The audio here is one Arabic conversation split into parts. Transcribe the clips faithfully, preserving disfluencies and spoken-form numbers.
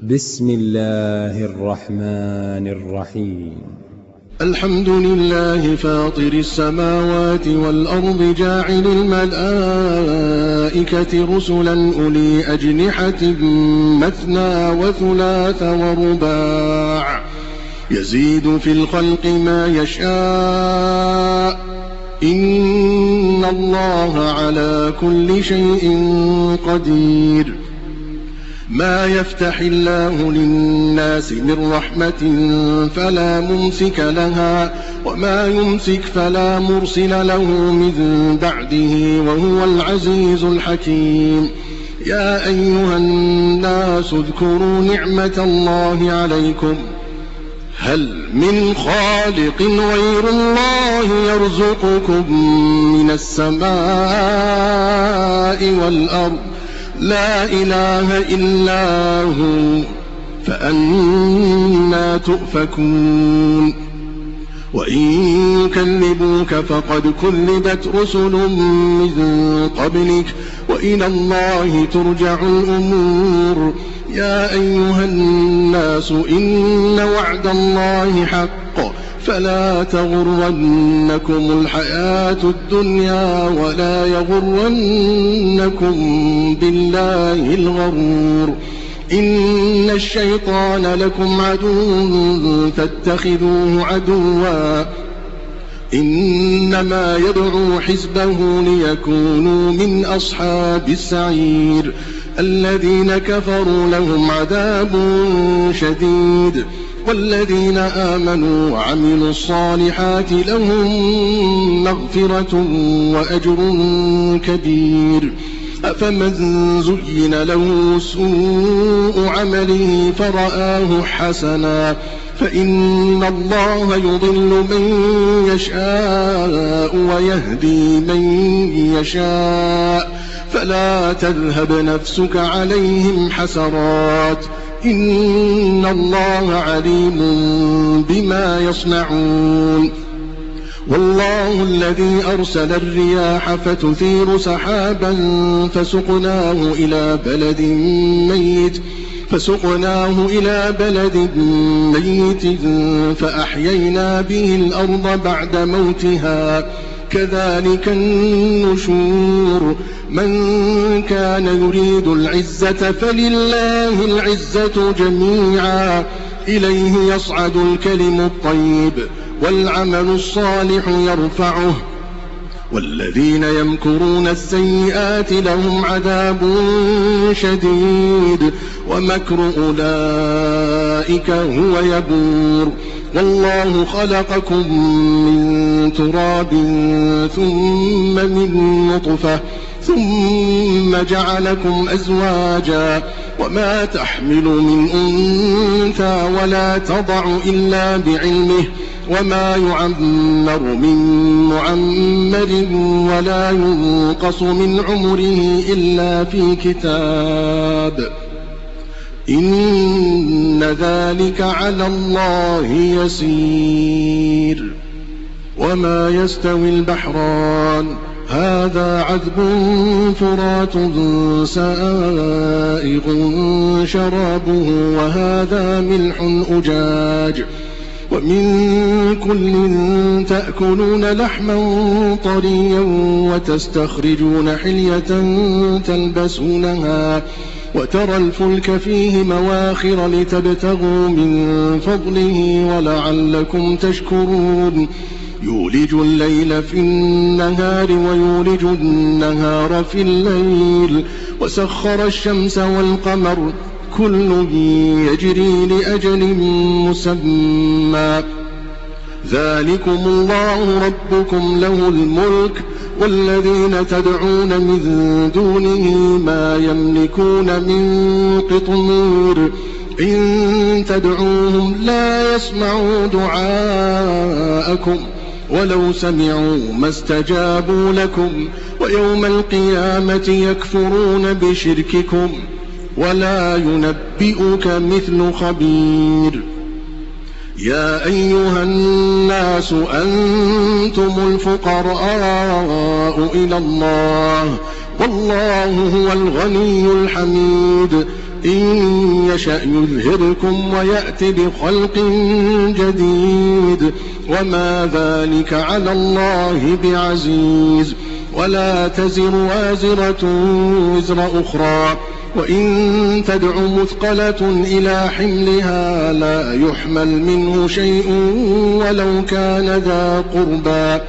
بسم الله الرحمن الرحيم. الحمد لله فاطر السماوات والأرض جاعل الملائكة رسلا أولي أجنحة مثنى وثلاث ورباع يزيد في الخلق ما يشاء إن الله على كل شيء قدير. ما يفتح الله للناس من رحمة فلا ممسك لها وما يمسك فلا مرسل له من بعده وهو العزيز الحكيم. يا أيها الناس اذكروا نعمة الله عليكم هل من خالق غير الله يرزقكم من السماء والأرض لا إله إلا هو فأنى تؤفكون. وإن يكذبوك فقد كذبت رسل من قبلك وإلى الله ترجع الأمور. يا أيها الناس إن وعد الله حق فلا تغرنكم الحياة الدنيا ولا يغرنكم بالله الغرور. إن الشيطان لكم عدو فاتخذوه عدوا إنما يدعو حزبه ليكونوا من أصحاب السعير. الذين كفروا لهم عذاب شديد والذين آمنوا وعملوا الصالحات لهم مغفرة وأجر كبير. أفمن زين له سوء عمله فرآه حسنا فإن الله يضل من يشاء ويهدي من يشاء فلا تذهب نفسك عليهم حسرات إن الله عليم بما يصنعون. والله الذي أرسل الرياح فتثير سحابا فسقناه إلى بلد ميت فسقناه إلى بلد ميت فأحيينا به الأرض بعد موتها كذلك النشور. من كان يريد العزة فلله العزة جميعا إليه يصعد الكلم الطيب والعمل الصالح يرفعه والذين يمكرون السيئات لهم عذاب شديد ومكر أولئك هو يبور. والله خلقكم من تراب ثم من نطفة ثم جعلكم أزواجا وما تحمل من أنثى ولا تضع إلا بعلمه وما يعمر من معمر ولا ينقص من عمره إلا في كتاب إن ذلك على الله يسير. وما يستوي البحران هذا عذب فرات سائغ شرابه وهذا ملح أجاج ومن كل تأكلون لحما طريا وتستخرجون حلية تلبسونها وترى الفلك فيه مواخر لتبتغوا من فضله ولعلكم تشكرون. يولج الليل في النهار ويولج النهار في الليل وسخر الشمس والقمر كل يجري لأجل مسمى. ذلكم الله ربكم له الملك والذين تدعون من دونه ما يملكون من قطمير إن تدعوهم لا يسمعوا دعاءكم ولو سمعوا ما استجابوا لكم ويوم القيامة يكفرون بشرككم ولا ينبئك مثل خبير. يا أيها الناس أنتم الفقراء إلى الله والله هو الغني الحميد إن يشأ يذهبكم ويأت بخلق جديد وما ذلك على الله بعزيز. ولا تزر وازرة وزر أخرى وإن تدع مثقلة إلى حملها لا يحمل منه شيء ولو كان ذا قربى.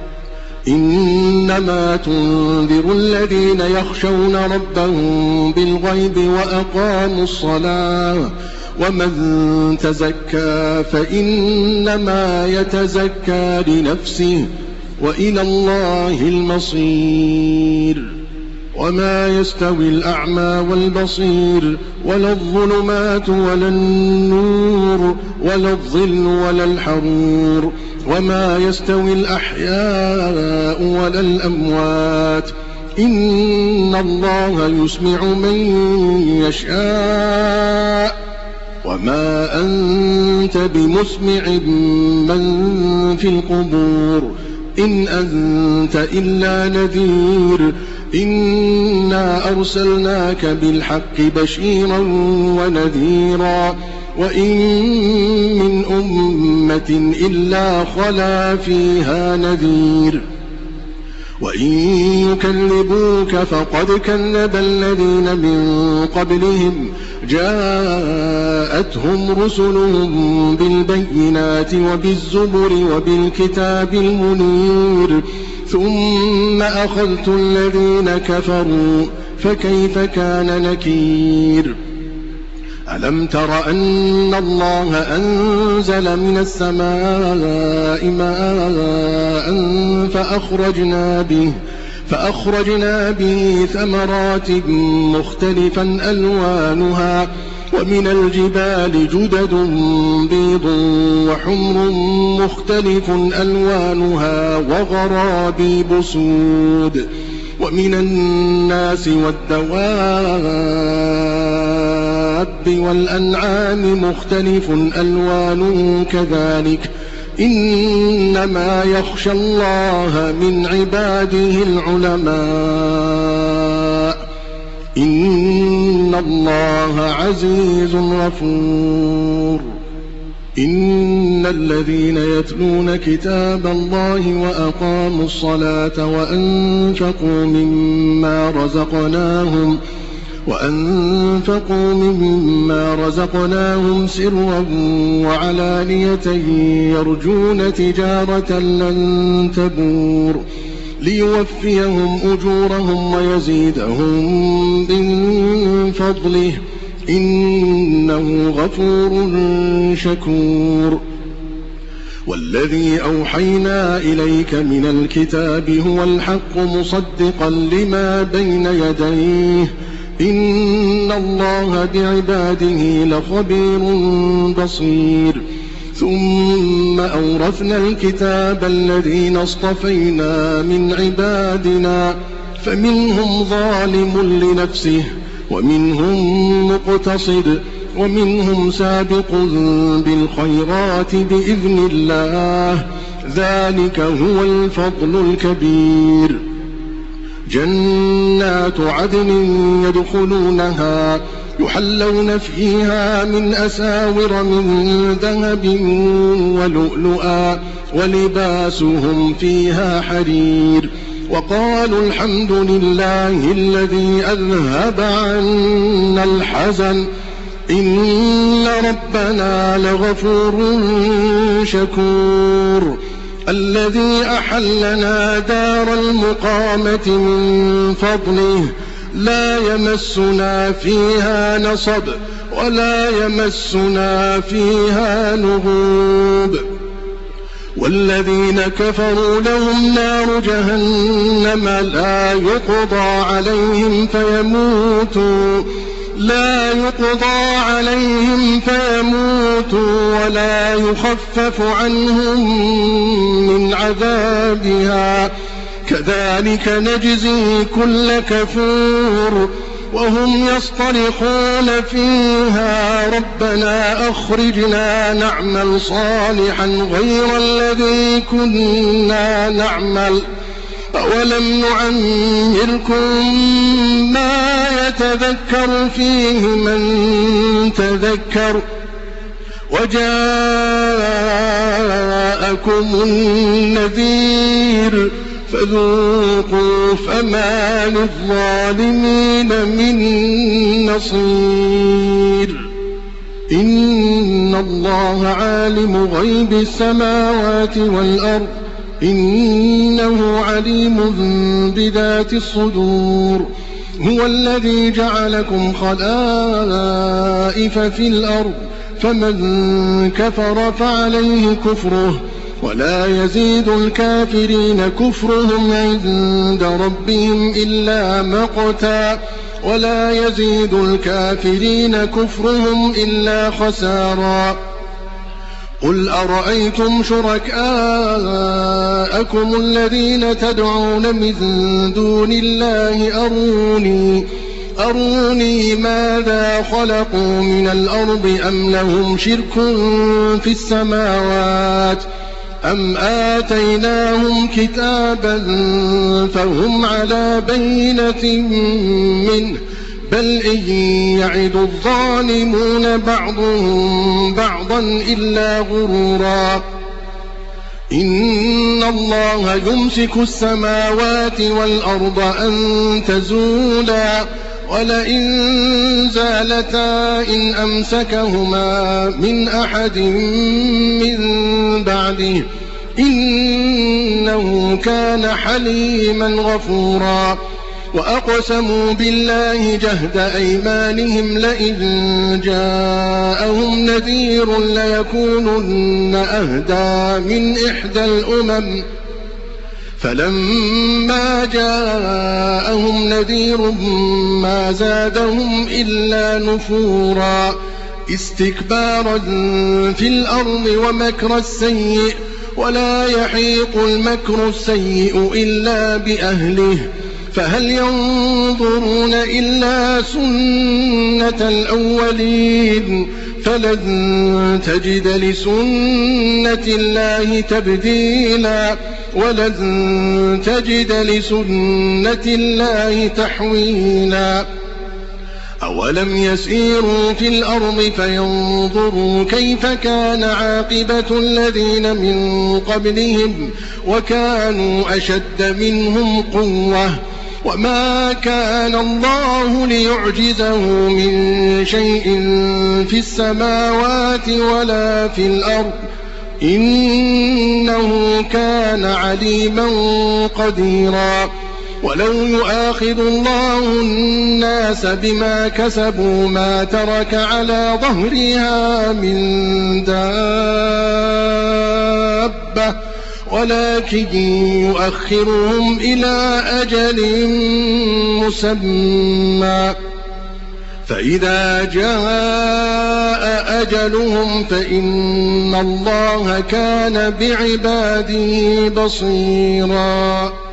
إنما تنذر الذين يخشون ربهم بالغيب وأقاموا الصلاة ومن تزكى فإنما يتزكى لنفسه وإلى الله المصير. وما يستوي الأعمى والبصير ولا الظلمات ولا النور ولا الظل ولا الحرور وما يستوي الأحياء ولا الأموات إن الله يسمع من يشاء وما أنت بمسمع من في القبور إن أنت إلا نذير إنا أرسلناك بالحق بشيرا ونذيرا وإن من أمة إلا خلا فيها نذير وإن يكذبوك فقد كذب الذين من قبلهم جاءتهم رسلهم بالبينات وبالزبر وبالكتاب المنير ثم أخذت الذين كفروا فكيف كان نكير. ألم تر أن الله أنزل من السماء ماء فأخرجنا به فأخرجنا به ثمرات مختلفا ألوانها ومن الجبال جدد بيض وحمر مختلف ألوانها وغرابيب سود ومن الناس والدواب والأنعام مختلف ألوانه كذلك إنما يخشى الله من عباده العلماء إن الله عزيز غفور. إن الذين يتلون كتاب الله وأقاموا الصلاة وأنفقوا مما رزقناهم وأنفقوا مما رزقناهم سرا وعلانية يرجون تجارة لن تبور ليوفيهم أجورهم ويزيدهم من فضله إنه غفور شكور. والذي أوحينا إليك من الكتاب هو الحق مصدقا لما بين يديه إن الله بعباده لخبير بصير. ثم أورثنا الكتاب الذين اصطفينا من عبادنا فمنهم ظالم لنفسه ومنهم مقتصد ومنهم سابق بالخيرات بإذن الله ذلك هو الفضل الكبير. جنات عدن يدخلونها يحلون فيها من أساور من ذهب ولؤلؤا ولباسهم فيها حرير وقالوا الحمد لله الذي أذهب عنا الحزن إن ربنا لغفور شكور. الذي أحلنا دار المقامة من فضله لا يمسنا فيها نصب ولا يمسنا فيها لغوب. والذين كفروا لهم نار جهنم لا يقضى عليهم فيموتوا لا يقضى عليهم فيموتوا ولا يخفف عنهم من عذابها كذلك نجزي كل كفور. وهم يصطرخون فيها ربنا أخرجنا نعمل صالحا غير الذي كنا نعمل أولم نعمركم ما يتذكر فيه من تذكر وجاءكم النذير فذوقوا فما للظالمين من نصير إن الله عالم غيب السماوات والأرض إنه عليم بذات الصدور هو الذي جعلكم خلائف في الأرض فمن كفر فعليه كفره ولا يزيد الكافرين كفرهم عند ربهم إلا مقتا ولا يزيد الكافرين كفرهم إلا خسارا قل أرأيتم شركاءكم الذين تدعون من دون الله أروني أروني ماذا خلقوا من الأرض أم لهم شرك في السماوات أم آتيناهم كتابا فهم على بينة منه بل إن يعد الظالمون بعضهم بعضا إلا غرورا إن الله يمسك السماوات والأرض أن تزولا ولئن زالتا إن أمسكهما من أحد من بعده إنه كان حليما غفورا وأقسموا بالله جهد أيمانهم لئن جاءهم نذير ليكونن أهدى من إحدى الأمم فلما جاءهم نذير ما زادهم إلا نفورا استكبارا في الأرض ومكر السيء ولا يحيق المكر السيء إلا بأهله فهل ينظرون إلا سنة الأولين فلن تجد لسنة الله تبديلا ولن تجد لسنة الله تحويلا أولم يسيروا في الأرض فينظروا كيف كان عاقبة الذين من قبلهم وكانوا أشد منهم قوة وما كان الله ليعجزه من شيء في السماوات ولا في الأرض إنه كان عليما قديرا ولو يؤاخذ الله الناس بما كسبوا ما ترك على ظهرها من دابة ولكن يؤخرهم إلى أجل مسمى فإذا جاء أجلهم فإن الله كان بعباده بصيرا.